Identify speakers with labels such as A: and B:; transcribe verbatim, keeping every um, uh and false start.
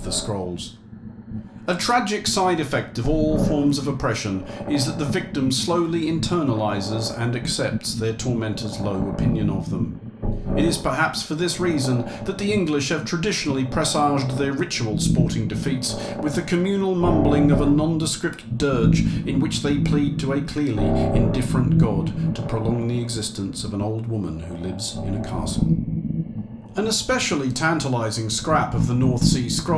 A: the scrolls. A tragic side effect of all forms of oppression is that the victim slowly internalises and accepts their tormentor's low opinion of them. It is perhaps for this reason that the English have traditionally presaged their ritual sporting defeats with the communal mumbling of a nondescript dirge in which they plead to a clearly indifferent god to prolong the existence of an old woman who lives in a castle. An especially tantalising scrap of the North Sea Scroll